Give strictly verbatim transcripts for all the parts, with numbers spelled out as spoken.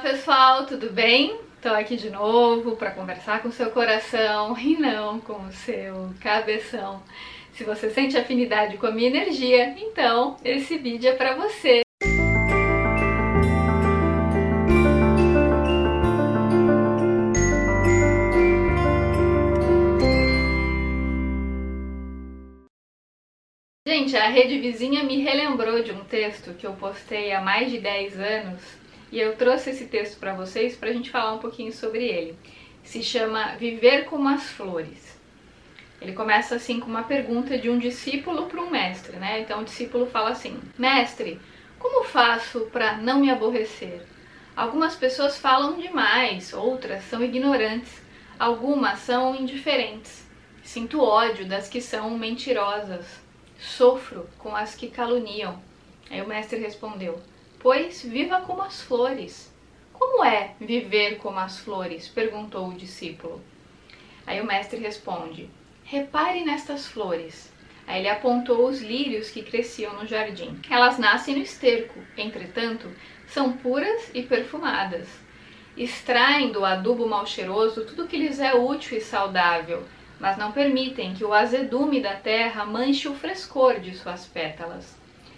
pessoal, tudo bem? Tô aqui de novo para conversar com o seu coração e não com o seu cabeção. Se você sente afinidade com a minha energia, então esse vídeo é para você. Gente, a rede vizinha me relembrou de um texto que eu postei há mais de dez anos e eu trouxe esse texto para vocês para a gente falar um pouquinho sobre ele. Se chama Viver como as Flores. Ele começa assim com uma pergunta de um discípulo para um mestre, né? Então o discípulo fala assim: Mestre, como faço para não me aborrecer? Algumas pessoas falam demais, outras são ignorantes, algumas são indiferentes. Sinto ódio das que são mentirosas. Sofro com as que caluniam. Aí o mestre respondeu: Pois viva como as flores. Como é viver como as flores? Perguntou o discípulo. Aí o mestre responde: Repare nestas flores. Aí ele apontou os lírios que cresciam no jardim. Elas nascem no esterco, entretanto, são puras e perfumadas. Extraem do adubo mal cheiroso tudo que lhes é útil e saudável, mas não permitem que o azedume da terra manche o frescor de suas pétalas.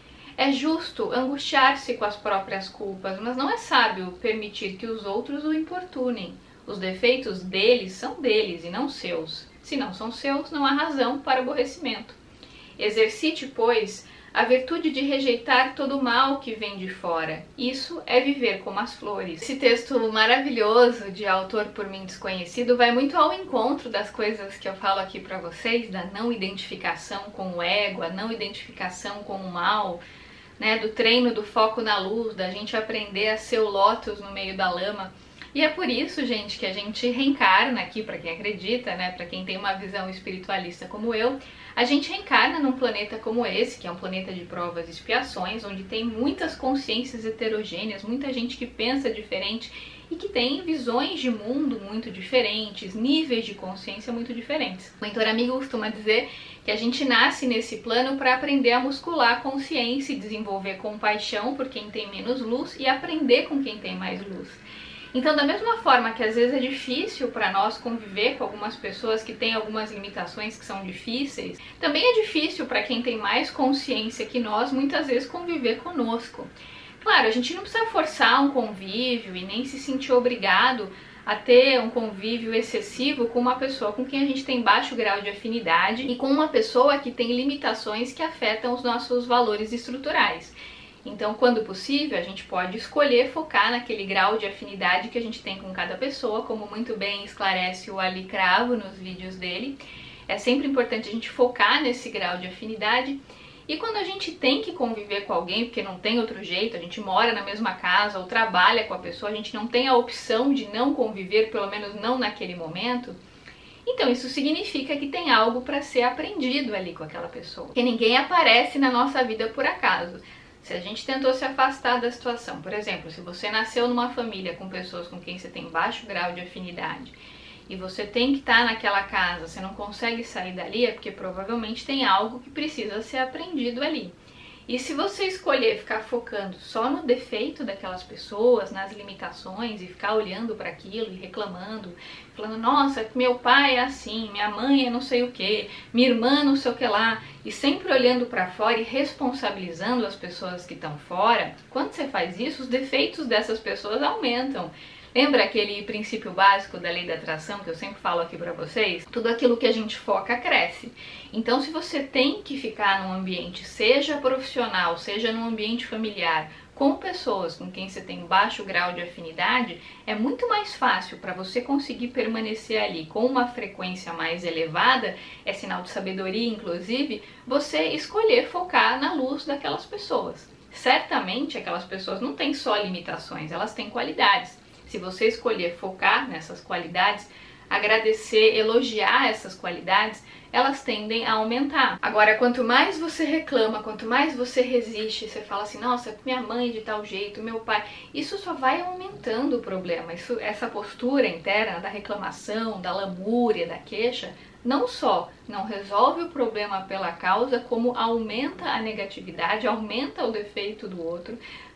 É justo angustiar-se com as próprias culpas, mas não é sábio permitir que os outros o importunem. Os defeitos deles são deles e não seus. Se não são seus, não há razão para aborrecimento. Exercite, pois, a virtude de rejeitar todo o mal que vem de fora. Isso é viver como as flores. Esse texto maravilhoso de autor por mim desconhecido vai muito ao encontro das coisas que eu falo aqui para vocês, da não identificação com o ego, a não identificação com o mal, né, do treino do foco na luz, da gente aprender a ser o lótus no meio da lama. E é por isso, gente, que a gente reencarna aqui, para quem acredita, né, para quem tem uma visão espiritualista como eu, a gente reencarna num planeta como esse, que é um planeta de provas e expiações, onde tem muitas consciências heterogêneas, muita gente que pensa diferente e que tem visões de mundo muito diferentes, níveis de consciência muito diferentes. O mentor amigo costuma dizer que a gente nasce nesse plano para aprender a muscular a consciência e desenvolver compaixão por quem tem menos luz e aprender com quem tem mais luz. Então, da mesma forma que às vezes é difícil para nós conviver com algumas pessoas que têm algumas limitações que são difíceis, também é difícil para quem tem mais consciência que nós, muitas vezes, conviver conosco. Claro, a gente não precisa forçar um convívio e nem se sentir obrigado a ter um convívio excessivo com uma pessoa com quem a gente tem baixo grau de afinidade e com uma pessoa que tem limitações que afetam os nossos valores estruturais. Então, quando possível, a gente pode escolher focar naquele grau de afinidade que a gente tem com cada pessoa, como muito bem esclarece o Ali Cravo nos vídeos dele. É sempre importante a gente focar nesse grau de afinidade. E quando a gente tem que conviver com alguém, porque não tem outro jeito, a gente mora na mesma casa ou trabalha com a pessoa, a gente não tem a opção de não conviver, pelo menos não naquele momento, então isso significa que tem algo para ser aprendido ali com aquela pessoa. Porque ninguém aparece na nossa vida por acaso. Se a gente tentou se afastar da situação, por exemplo, se você nasceu numa família com pessoas com quem você tem baixo grau de afinidade e você tem que estar naquela casa, você não consegue sair dali, é porque provavelmente tem algo que precisa ser aprendido ali. E se você escolher ficar focando só no defeito daquelas pessoas, nas limitações, e ficar olhando para aquilo e reclamando, falando, nossa, meu pai é assim, minha mãe é não sei o que, minha irmã não sei o que lá, e sempre olhando para fora e responsabilizando as pessoas que estão fora, quando você faz isso, os defeitos dessas pessoas aumentam. Lembra aquele princípio básico da lei da atração que eu sempre falo aqui pra vocês? Tudo aquilo que a gente foca cresce. Então, se você tem que ficar num ambiente, seja profissional, seja num ambiente familiar, com pessoas com quem você tem baixo grau de afinidade, é muito mais fácil para você conseguir permanecer ali com uma frequência mais elevada, é sinal de sabedoria, inclusive, você escolher focar na luz daquelas pessoas. Certamente, aquelas pessoas não têm só limitações, elas têm qualidades. Se você escolher focar nessas qualidades, agradecer, elogiar essas qualidades, elas tendem a aumentar. Agora, quanto mais você reclama, quanto mais você resiste, você fala assim, nossa, minha mãe de tal jeito, meu pai, isso só vai aumentando o problema. Isso, essa postura interna da reclamação, da lamúria, da queixa, não só não resolve o problema pela causa, como aumenta a negatividade, aumenta o defeito do outro,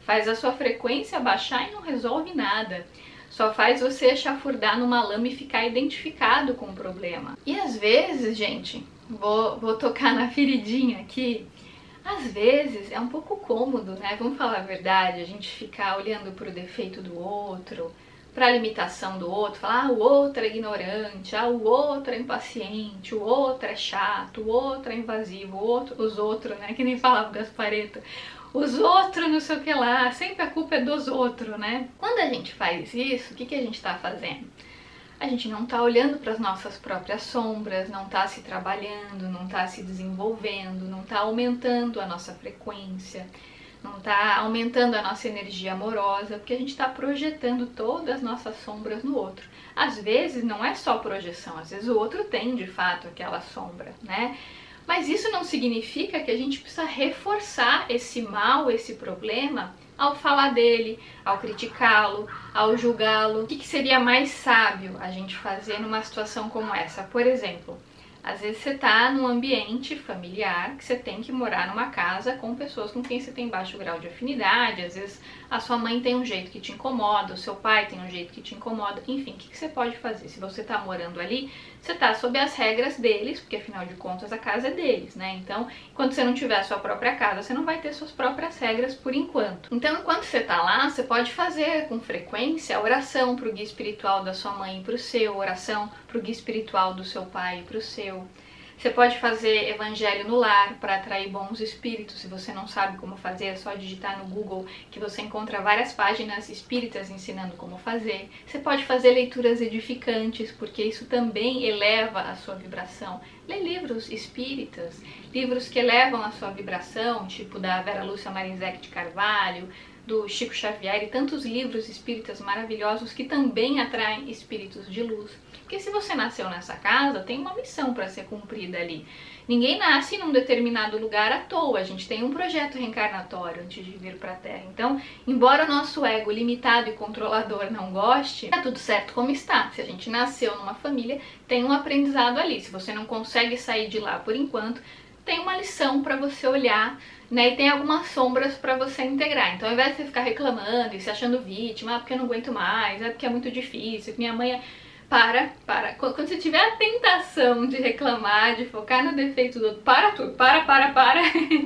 faz a sua frequência baixar e não resolve nada. Só faz você chafurdar numa lama e ficar identificado com o problema. E às vezes, gente, vou, vou tocar na feridinha aqui, às vezes é um pouco cômodo, né? Vamos falar a verdade, a gente ficar olhando para o defeito do outro, para a limitação do outro, falar ah, o outro é ignorante, ah, o outro é impaciente, o outro é chato, o outro é invasivo, o outro, os outros, né? Que nem falava Gaspareto. Os outros não sei o que lá, sempre a culpa é dos outros, né? Quando a gente faz isso, o que, que a gente tá fazendo? A gente não tá olhando para as nossas próprias sombras, não tá se trabalhando, não tá se desenvolvendo, não tá aumentando a nossa frequência, não tá aumentando a nossa energia amorosa, porque a gente tá projetando todas as nossas sombras no outro. Às vezes não é só projeção, às vezes o outro tem de fato aquela sombra, né? Mas isso não significa que a gente precisa reforçar esse mal, esse problema, ao falar dele, ao criticá-lo, ao julgá-lo. O que seria mais sábio a gente fazer numa situação como essa? Por exemplo, às vezes você está num ambiente familiar que você tem que morar numa casa com pessoas com quem você tem baixo grau de afinidade, às vezes a sua mãe tem um jeito que te incomoda, o seu pai tem um jeito que te incomoda, enfim, o que você pode fazer? Se você está morando ali, você está sob as regras deles, porque afinal de contas a casa é deles, né? Então, enquanto você não tiver a sua própria casa, você não vai ter suas próprias regras por enquanto. Então, enquanto você está lá, você pode fazer com frequência a oração para o guia espiritual da sua mãe e para o seu, oração para o guia espiritual do seu pai e para o seu. Você pode fazer evangelho no lar para atrair bons espíritos. Se você não sabe como fazer, é só digitar no Google que você encontra várias páginas espíritas ensinando como fazer. Você pode fazer leituras edificantes, porque isso também eleva a sua vibração. Lê livros espíritas, livros que elevam a sua vibração, tipo da Vera Lúcia Marinzec de Carvalho, do Chico Xavier e tantos livros espíritas maravilhosos que também atraem espíritos de luz. Porque se você nasceu nessa casa, tem uma missão para ser cumprida ali. Ninguém nasce num determinado lugar à toa, a gente tem um projeto reencarnatório antes de vir para a Terra. Então, embora o nosso ego limitado e controlador não goste, tá tudo certo como está. Se a gente nasceu numa família, tem um aprendizado ali. Se você não consegue sair de lá por enquanto, tem uma lição para você olhar, né? E tem algumas sombras para você integrar. Então, ao invés de você ficar reclamando e se achando vítima, ah, porque eu não aguento mais, é porque é muito difícil, minha mãe é... Para, para. Quando você tiver a tentação de reclamar, de focar no defeito do outro, para tudo, para, para, para.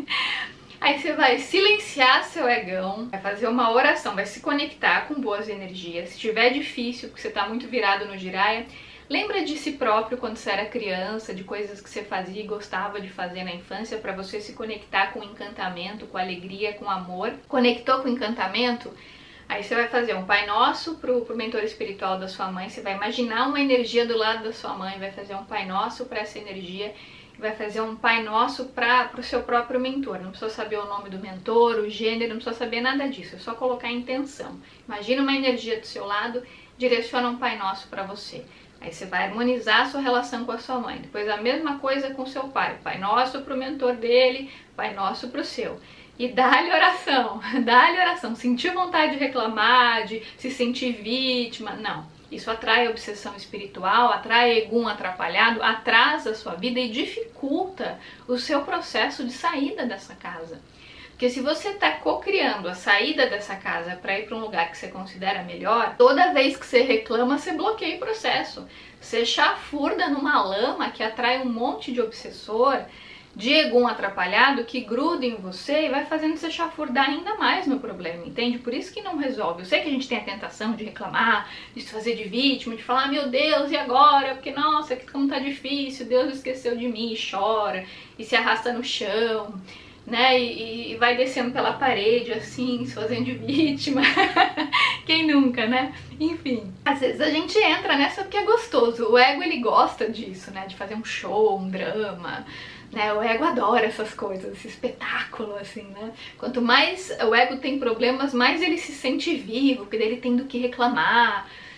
Aí você vai silenciar seu egão, vai fazer uma oração, vai se conectar com boas energias. Se tiver difícil, porque você tá muito virado no giraia, lembra de si próprio quando você era criança, de coisas que você fazia e gostava de fazer na infância, para você se conectar com encantamento, com alegria, com amor. Conectou com encantamento? Aí você vai fazer um Pai Nosso pro, pro mentor espiritual da sua mãe, você vai imaginar uma energia do lado da sua mãe, vai fazer um Pai Nosso para essa energia, vai fazer um Pai Nosso para o seu próprio mentor. Não precisa saber o nome do mentor, o gênero, não precisa saber nada disso, é só colocar a intenção. Imagina uma energia do seu lado, direciona um Pai Nosso para você. Aí você vai harmonizar a sua relação com a sua mãe. Depois a mesma coisa com o seu pai, Pai Nosso para o mentor dele, Pai Nosso para o seu. E dá-lhe oração, dá-lhe oração. Sentiu vontade de reclamar, de se sentir vítima, não. Isso atrai obsessão espiritual, atrai egum atrapalhado, atrasa a sua vida e dificulta o seu processo de saída dessa casa. Porque se você está co-criando a saída dessa casa para ir para um lugar que você considera melhor, toda vez que você reclama, você bloqueia o processo. Você chafurda numa lama que atrai um monte de obsessor, de egum atrapalhado que gruda em você e vai fazendo você chafurdar ainda mais no problema, entende? Por isso que não resolve. Eu sei que a gente tem a tentação de reclamar, de se fazer de vítima, de falar, meu Deus, e agora? Porque, nossa, como tá difícil, Deus esqueceu de mim, e chora, e se arrasta no chão, né? E, e vai descendo pela parede, assim, se fazendo de vítima. Quem nunca, né? Enfim, às vezes a gente entra nessa porque é gostoso. O ego, ele gosta disso, né? De fazer um show, um drama, né? O ego adora essas coisas, esse espetáculo, assim, né? Quanto mais o ego tem problemas, mais ele se sente vivo, porque ele tem do que reclamar,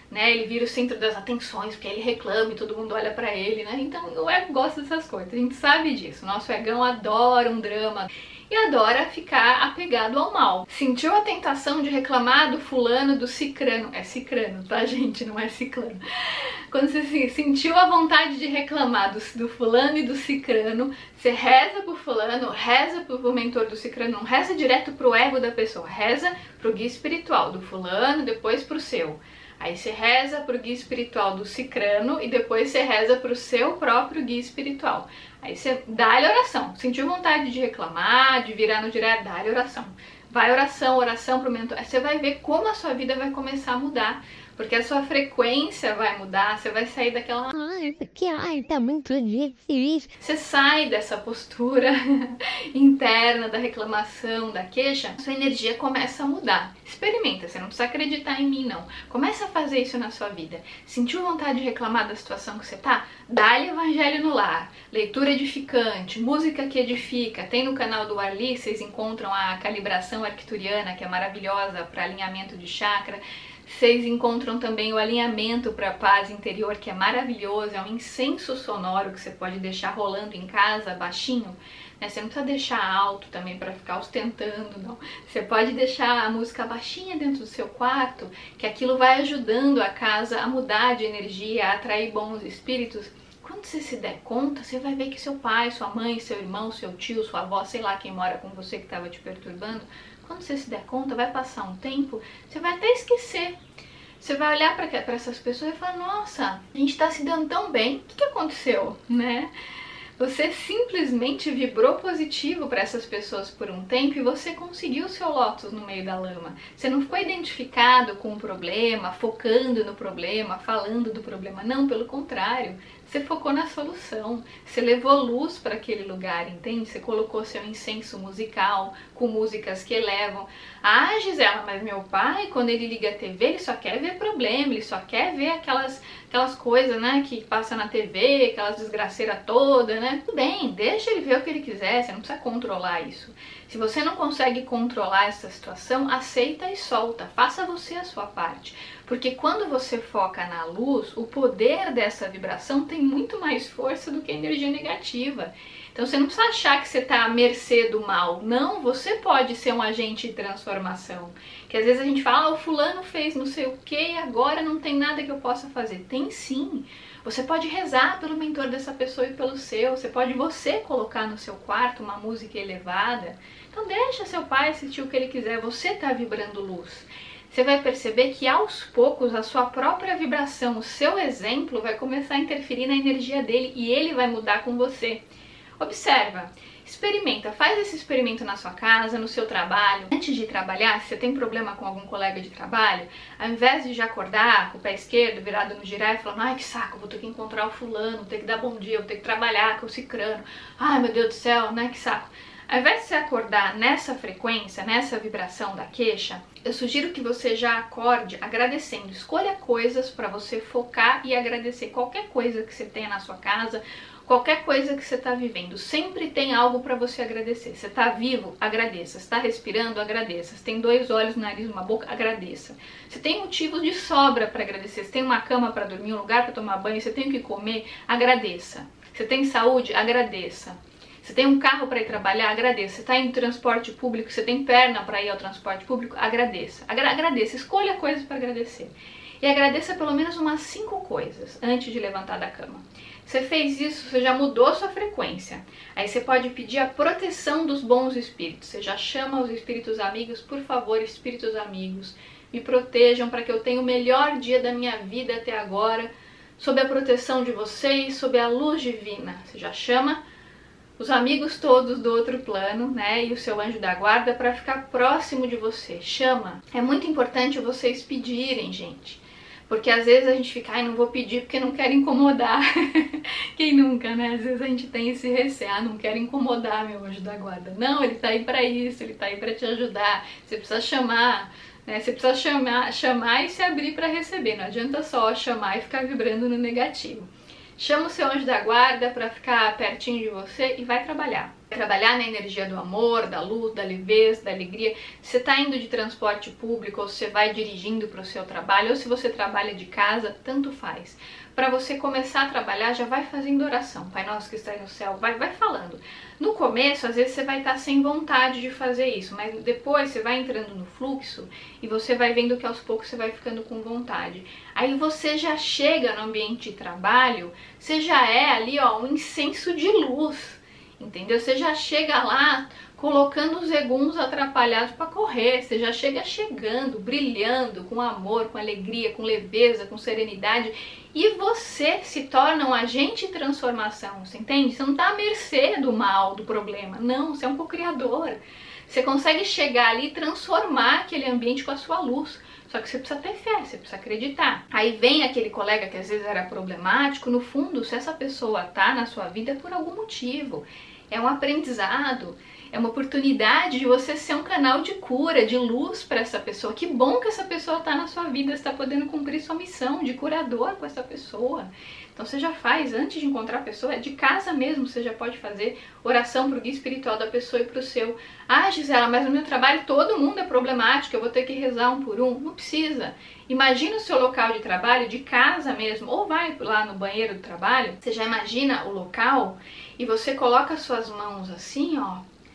né? Ele vira o centro das atenções, porque ele reclama e todo mundo olha pra ele, né? Então o ego gosta dessas coisas, a gente sabe disso. Nosso egão adora um drama e adora ficar apegado ao mal. Sentiu a tentação de reclamar do fulano, do cicrano. É cicrano, tá, gente? Não é ciclano. Quando você sentiu a vontade de reclamar do, do fulano e do cicrano, você reza pro fulano, reza pro mentor do cicrano, não reza direto pro ego da pessoa, reza pro guia espiritual do fulano, depois pro seu. Aí você reza pro guia espiritual do cicrano e depois você reza pro seu próprio guia espiritual. Aí você dá-lhe oração. Sentiu vontade de reclamar, de virar no direto, dá-lhe oração. Vai oração, oração pro mentor. Aí você vai ver como a sua vida vai começar a mudar. Porque a sua frequência vai mudar, você vai sair daquela... Ai, porque ai, tá muito difícil. Você sai dessa postura interna da reclamação, da queixa, sua energia começa a mudar. Experimenta, você não precisa acreditar em mim, não. Começa a fazer isso na sua vida. Sentiu vontade de reclamar da situação que você tá? Dá-lhe Evangelho no Lar, leitura edificante, música que edifica. Tem no canal do Arli, vocês encontram a calibração arcturiana, que é maravilhosa para alinhamento de chakra. Vocês encontram também o alinhamento para a paz interior, que é maravilhoso, é um incenso sonoro que você pode deixar rolando em casa, baixinho, né? Você não precisa deixar alto também para ficar ostentando, não. Você pode deixar a música baixinha dentro do seu quarto, que aquilo vai ajudando a casa a mudar de energia, a atrair bons espíritos. Quando você se der conta, você vai ver que seu pai, sua mãe, seu irmão, seu tio, sua avó, sei lá quem mora com você que estava te perturbando, quando você se der conta, vai passar um tempo, você vai até esquecer. Você vai olhar para essas pessoas e falar, nossa, a gente está se dando tão bem, o que, que aconteceu, né? Você simplesmente vibrou positivo para essas pessoas por um tempo e você conseguiu o seu lótus no meio da lama. Você não ficou identificado com o problema, focando no problema, falando do problema. Não, pelo contrário. Você focou na solução, você levou luz para aquele lugar, entende? Você colocou seu incenso musical, com músicas que elevam. Ah, Gisela, mas meu pai, quando ele liga a T V, ele só quer ver problema, ele só quer ver aquelas, aquelas coisas, né, que passa na T V, aquelas desgraceiras todas, né? Tudo bem, deixa ele ver o que ele quiser, você não precisa controlar isso. Se você não consegue controlar essa situação, aceita e solta, faça você a sua parte. Porque quando você foca na luz, o poder dessa vibração tem muito mais força do que a energia negativa. Então você não precisa achar que você está à mercê do mal. Não, você pode ser um agente de transformação. Que às vezes a gente fala, ah, o fulano fez não sei o que e agora não tem nada que eu possa fazer. Tem sim. Você pode rezar pelo mentor dessa pessoa e pelo seu. Você pode você colocar no seu quarto uma música elevada. Então deixa seu pai assistir o que ele quiser. Você está vibrando luz. Você vai perceber que aos poucos a sua própria vibração, o seu exemplo vai começar a interferir na energia dele e ele vai mudar com você. Observa, experimenta, faz esse experimento na sua casa, no seu trabalho. Antes de trabalhar, se você tem problema com algum colega de trabalho, ao invés de já acordar com o pé esquerdo virado no girar e falando, ai que saco, vou ter que encontrar o fulano, vou ter que dar bom dia, vou ter que trabalhar com o cicrano, ai meu Deus do céu, né, que saco. Ao invés de você acordar nessa frequência, nessa vibração da queixa, eu sugiro que você já acorde agradecendo. Escolha coisas para você focar e agradecer. Qualquer coisa que você tenha na sua casa, qualquer coisa que você está vivendo, sempre tem algo para você agradecer. Você está vivo? Agradeça. Você está respirando? Agradeça. Você tem dois olhos, um nariz, uma boca? Agradeça. Você tem motivos de sobra para agradecer. Você tem uma cama para dormir, um lugar para tomar banho, você tem o que comer? Agradeça. Você tem saúde? Agradeça. Você tem um carro para ir trabalhar? Agradeça. Você está em transporte público? Você tem perna para ir ao transporte público? Agradeça. Agra agradeça. Escolha coisas para agradecer. E agradeça pelo menos umas cinco coisas antes de levantar da cama. Você fez isso, você já mudou sua frequência. Aí você pode pedir a proteção dos bons espíritos. Você já chama os espíritos amigos, por favor, espíritos amigos, me protejam para que eu tenha o melhor dia da minha vida até agora, sob a proteção de vocês, sob a luz divina. Você já chama os amigos todos do outro plano, né, e o seu anjo da guarda para ficar próximo de você. Chama. É muito importante vocês pedirem, gente. Porque às vezes a gente fica, ai, não vou pedir porque não quero incomodar. Quem nunca, né? Às vezes a gente tem esse receio, ah, não quero incomodar meu anjo da guarda. Não, ele tá aí para isso, ele tá aí para te ajudar. Você precisa chamar, né? Você precisa chamar, chamar e se abrir para receber. Não adianta só chamar e ficar vibrando no negativo. Chama o seu anjo da guarda para ficar pertinho de você e vai trabalhar. trabalhar na energia do amor, da luz, da leveza, da alegria. Se você está indo de transporte público, ou se você vai dirigindo para o seu trabalho, ou se você trabalha de casa, tanto faz. Para você começar a trabalhar, já vai fazendo oração. Pai nosso que está no céu, vai, vai falando. No começo, às vezes você vai estar sem vontade de fazer isso, mas depois você vai entrando no fluxo e você vai vendo que aos poucos você vai ficando com vontade. Aí você já chega no ambiente de trabalho, você já é ali, ó, um incenso de luz. Entendeu? Você já chega lá colocando os eguns atrapalhados para correr, você já chega chegando, brilhando, com amor, com alegria, com leveza, com serenidade, e você se torna um agente de transformação, você entende? Você não está à mercê do mal, do problema, não, você é um co-criador. Você consegue chegar ali e transformar aquele ambiente com a sua luz. Só que você precisa ter fé, você precisa acreditar. Aí vem aquele colega que às vezes era problemático, no fundo, se essa pessoa tá na sua vida é por algum motivo. É um aprendizado, é uma oportunidade de você ser um canal de cura, de luz para essa pessoa. Que bom que essa pessoa está na sua vida, está podendo cumprir sua missão de curador com essa pessoa. Então você já faz, antes de encontrar a pessoa, de casa mesmo, você já pode fazer oração para o guia espiritual da pessoa e para o seu. Ah, Gisela, mas no meu trabalho todo mundo é problemático, eu vou ter que rezar um por um. Não precisa. Imagina o seu local de trabalho, de casa mesmo, ou vai lá no banheiro do trabalho, você já imagina o local e você coloca as suas mãos assim, ó.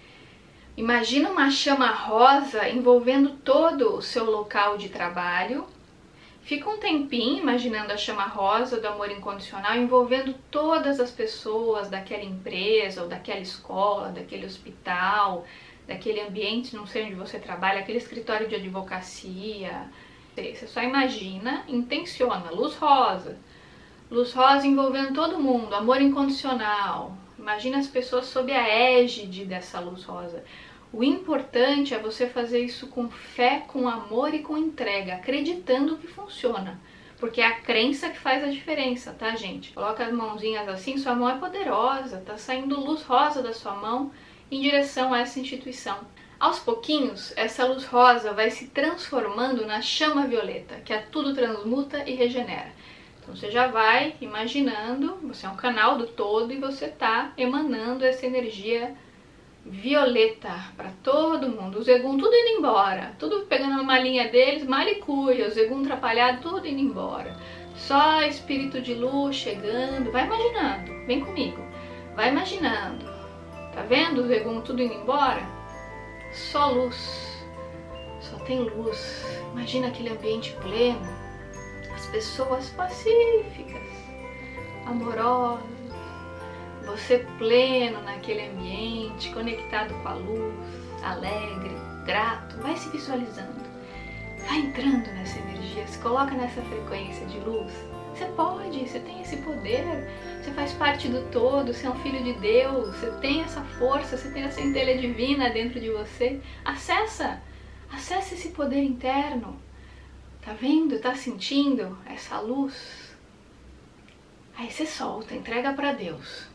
Imagina uma chama rosa envolvendo todo o seu local de trabalho. Fica um tempinho imaginando a chama rosa do amor incondicional envolvendo todas as pessoas daquela empresa, ou daquela escola, daquele hospital, daquele ambiente, não sei onde você trabalha, aquele escritório de advocacia. Você só imagina, intenciona, luz rosa. Luz rosa envolvendo todo mundo, amor incondicional. Imagina as pessoas sob a égide dessa luz rosa. O importante é você fazer isso com fé, com amor e com entrega, acreditando que funciona. Porque é a crença que faz a diferença, tá, gente? Coloca as mãozinhas assim, sua mão é poderosa, tá saindo luz rosa da sua mão em direção a essa instituição. Aos pouquinhos, essa luz rosa vai se transformando na chama violeta, que a tudo transmuta e regenera. Então você já vai imaginando, você é um canal do todo e você tá emanando essa energia violeta para todo mundo. Os egum tudo indo embora, tudo pegando uma linha deles, malicuia, os egum atrapalhados, tudo indo embora. Só espírito de luz chegando, vai imaginando, vem comigo, vai imaginando. Tá vendo os egum tudo indo embora? Só luz, só tem luz. Imagina aquele ambiente pleno, as pessoas pacíficas, amorosas, você pleno naquele ambiente, conectado com a luz, alegre, grato. Vai se visualizando, vai entrando nessa energia, se coloca nessa frequência de luz. Você pode, você tem esse poder, você faz parte do todo, você é um filho de Deus, você tem essa força, você tem essa centelha divina dentro de você. Acessa, acessa esse poder interno. Tá vendo? Tá sentindo essa luz? Aí você solta, entrega para Deus.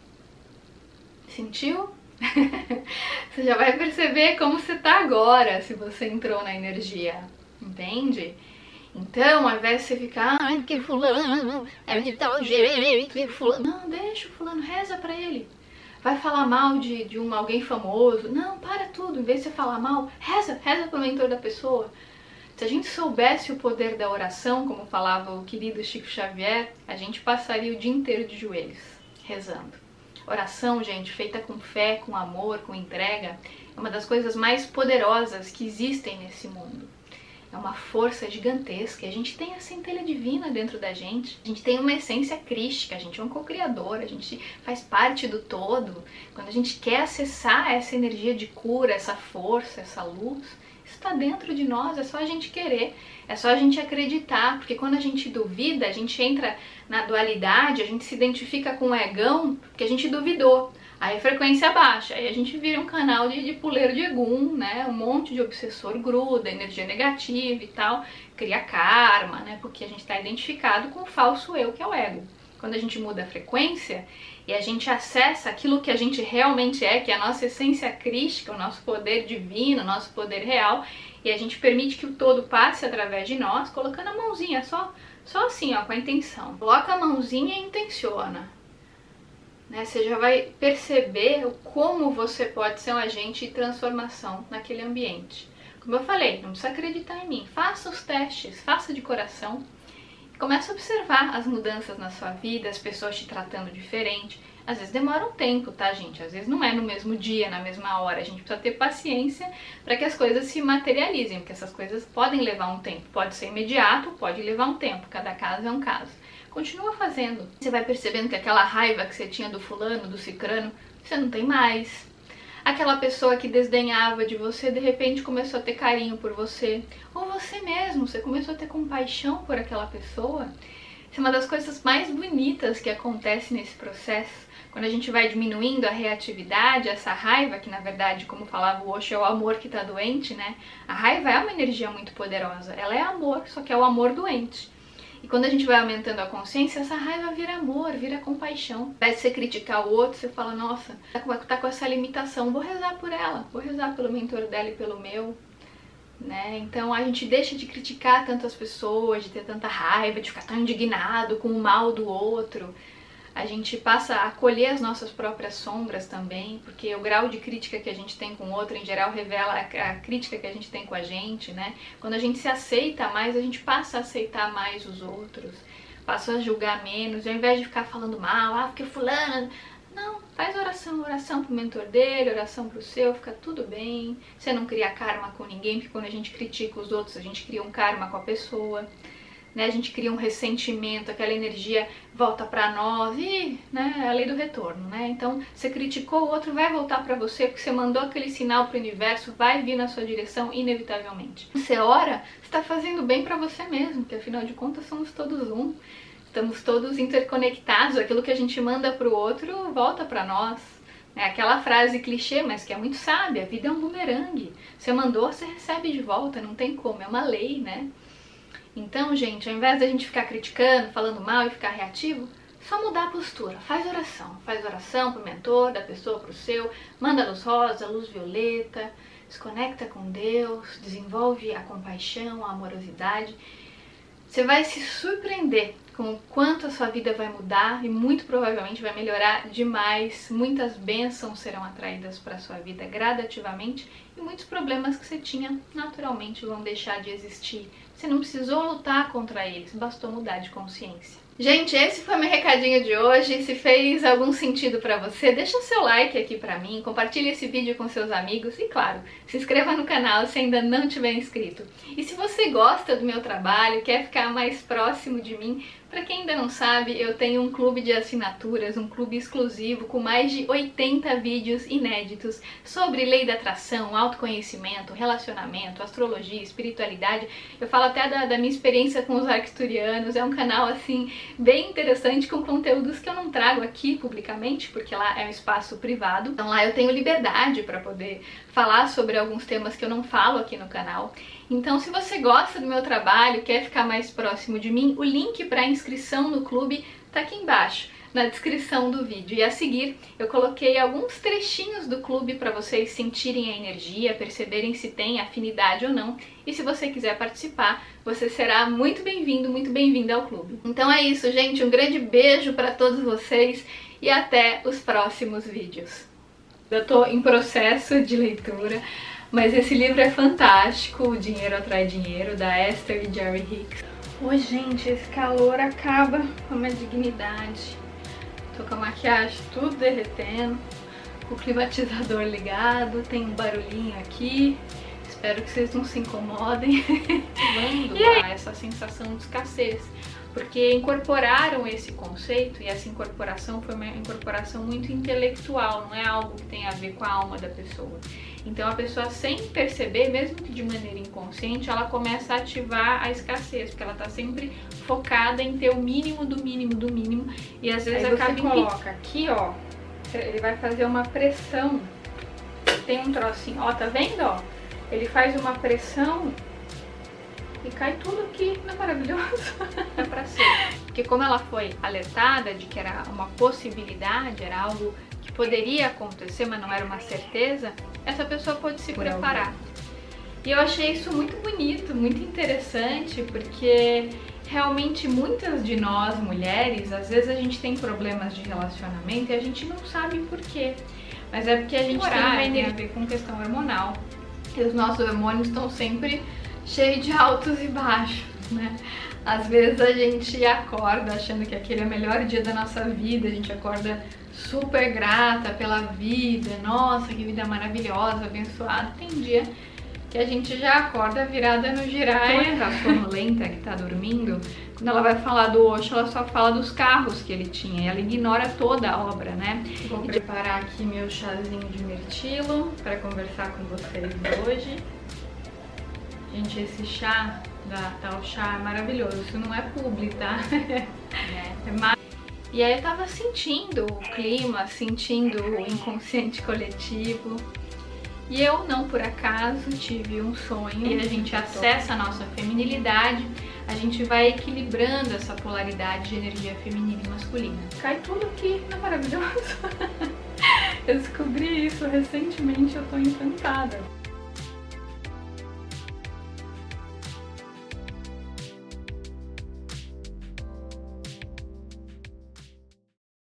Sentiu? Você já vai perceber como você tá agora, se você entrou na energia, entende? Então, ao invés de você ficar, ai, que fulano, é de tal jeito, que fulano... Não, deixa o fulano, reza pra ele. Vai falar mal de, de um, alguém famoso. Não, para tudo, em vez de você falar mal, reza, reza pro mentor da pessoa. Se a gente soubesse o poder da oração, como falava o querido Chico Xavier, a gente passaria o dia inteiro de joelhos, rezando. Oração, gente, feita com fé, com amor, com entrega, é uma das coisas mais poderosas que existem nesse mundo. É uma força gigantesca. A gente tem a centelha divina dentro da gente. A gente tem uma essência crística. A gente é um co-criador. A gente faz parte do todo. Quando a gente quer acessar essa energia de cura, essa força, essa luz, isso está dentro de nós. É só a gente querer. É só a gente acreditar. Porque quando a gente duvida, a gente entra na dualidade, a gente se identifica com o egão, porque a gente duvidou. Aí a frequência baixa, aí a gente vira um canal de, de puleiro de egum, né? Um monte de obsessor gruda, energia negativa e tal, cria karma, né? Porque a gente está identificado com o falso eu, que é o ego. Quando a gente muda a frequência e a gente acessa aquilo que a gente realmente é, que é a nossa essência crística, o nosso poder divino, o nosso poder real, e a gente permite que o todo passe através de nós, colocando a mãozinha, só, só assim, ó, com a intenção. Coloca a mãozinha e intenciona. né? Você já vai perceber como você pode ser um agente de transformação naquele ambiente. Como eu falei, não precisa acreditar em mim, faça os testes, faça de coração. Comece a observar as mudanças na sua vida, as pessoas te tratando diferente. Às vezes demora um tempo, tá, gente? Às vezes não é no mesmo dia, na mesma hora. A gente precisa ter paciência para que as coisas se materializem, porque essas coisas podem levar um tempo. Pode ser imediato, pode levar um tempo. Cada caso é um caso. Continua fazendo. Você vai percebendo que aquela raiva que você tinha do fulano, do cicrano, você não tem mais. Aquela pessoa que desdenhava de você, de repente começou a ter carinho por você. Ou você mesmo, você começou a ter compaixão por aquela pessoa. Isso é uma das coisas mais bonitas que acontece nesse processo. Quando a gente vai diminuindo a reatividade, essa raiva, que na verdade, como falava o Osho, é o amor que está doente, né? A raiva é uma energia muito poderosa. Ela é amor, só que é o amor doente. E quando a gente vai aumentando a consciência, essa raiva vira amor, vira compaixão. Ao invés de você criticar o outro, você fala, nossa, tá com essa limitação, vou rezar por ela, vou rezar pelo mentor dela e pelo meu. Né? Então a gente deixa de criticar tantas pessoas, de ter tanta raiva, de ficar tão indignado com o mal do outro. A gente passa a acolher as nossas próprias sombras também, porque o grau de crítica que a gente tem com o outro, em geral, revela a crítica que a gente tem com a gente, né? Quando a gente se aceita mais, a gente passa a aceitar mais os outros, passa a julgar menos, ao invés de ficar falando mal, ah, porque fulano... Não, faz oração, oração pro mentor dele, oração pro seu, fica tudo bem. Você não cria karma com ninguém, porque quando a gente critica os outros, a gente cria um karma com a pessoa. Né, a gente cria um ressentimento, aquela energia volta pra nós e, né, é a lei do retorno, né? Então, você criticou, o outro vai voltar pra você, porque você mandou aquele sinal pro universo, vai vir na sua direção inevitavelmente. Você ora, você tá fazendo bem pra você mesmo, porque afinal de contas somos todos um, estamos todos interconectados, aquilo que a gente manda pro outro volta pra nós. É aquela frase clichê, mas que é muito sábia, a vida é um bumerangue. Você mandou, você recebe de volta, não tem como, é uma lei, né? Então, gente, ao invés da gente ficar criticando, falando mal e ficar reativo, só mudar a postura. Faz oração. Faz oração pro mentor, da pessoa pro seu. Manda luz rosa, luz violeta. Se conecta com Deus. Desenvolve a compaixão, a amorosidade. Você vai se surpreender com o quanto a sua vida vai mudar e muito provavelmente vai melhorar demais. Muitas bênçãos serão atraídas para a sua vida gradativamente e muitos problemas que você tinha naturalmente vão deixar de existir. Você não precisou lutar contra eles, bastou mudar de consciência. Gente, esse foi meu recadinho de hoje. Se fez algum sentido pra você, deixa o seu like aqui pra mim, compartilhe esse vídeo com seus amigos e, claro, se inscreva no canal se ainda não tiver inscrito. E se você gosta do meu trabalho, quer ficar mais próximo de mim, pra quem ainda não sabe, eu tenho um clube de assinaturas, um clube exclusivo com mais de oitenta vídeos inéditos sobre lei da atração, autoconhecimento, relacionamento, astrologia, espiritualidade. Eu falo até da, da minha experiência com os arcturianos, é um canal assim bem interessante com conteúdos que eu não trago aqui publicamente, porque lá é um espaço privado. Então lá eu tenho liberdade para poder falar sobre alguns temas que eu não falo aqui no canal. Então, se você gosta do meu trabalho, quer ficar mais próximo de mim, o link para inscrição no clube tá aqui embaixo, na descrição do vídeo. E a seguir, eu coloquei alguns trechinhos do clube para vocês sentirem a energia, perceberem se tem afinidade ou não. E se você quiser participar, você será muito bem-vindo, muito bem-vinda ao clube. Então é isso, gente. Um grande beijo para todos vocês e até os próximos vídeos. Eu tô em processo de leitura. Mas esse livro é fantástico, O Dinheiro Atrai Dinheiro, da Esther e Jerry Hicks. Oi, gente, esse calor acaba com a minha dignidade. Tô com a maquiagem tudo derretendo, o climatizador ligado, tem um barulhinho aqui. Espero que vocês não se incomodem. E aí, essa sensação de escassez. Porque incorporaram esse conceito, e essa incorporação foi uma incorporação muito intelectual, não é algo que tem a ver com a alma da pessoa. Então a pessoa, sem perceber, mesmo que de maneira inconsciente, ela começa a ativar a escassez, porque ela tá sempre focada em ter o mínimo do mínimo do mínimo, e às vezes aí acaba você coloca aqui, ó, ele vai fazer uma pressão, tem um trocinho, ó, tá vendo, ó? Ele faz uma pressão e cai tudo aqui, não é maravilhoso? É pra ser. Porque como ela foi alertada de que era uma possibilidade, era algo que poderia acontecer, mas não era uma certeza, essa pessoa pode se preparar. E eu achei isso muito bonito, muito interessante, porque realmente muitas de nós mulheres, às vezes a gente tem problemas de relacionamento e a gente não sabe por quê. Mas é porque a gente tem uma energia a ver com questão hormonal. E os nossos hormônios estão sempre cheios de altos e baixos, né? Às vezes a gente acorda achando que aquele é o melhor dia da nossa vida, a gente acorda super grata pela vida, nossa, que vida maravilhosa, abençoada. Tem dia que a gente já acorda virada no giraia, tá sonolenta, que tá dormindo. Quando ela vai falar do Osho, ela só fala dos carros que ele tinha, e ela ignora toda a obra, né? Vou preparar aqui meu chazinho de mirtilo para conversar com vocês hoje. Gente, esse chá da tal chá é maravilhoso, isso não é publi, tá? É mar... E aí eu tava sentindo o clima, sentindo o inconsciente coletivo. E eu, não por acaso, tive um sonho e a gente acessa a nossa feminilidade, a gente vai equilibrando essa polaridade de energia feminina e masculina. Cai tudo aqui, não é maravilhoso? Eu descobri isso recentemente, eu tô encantada.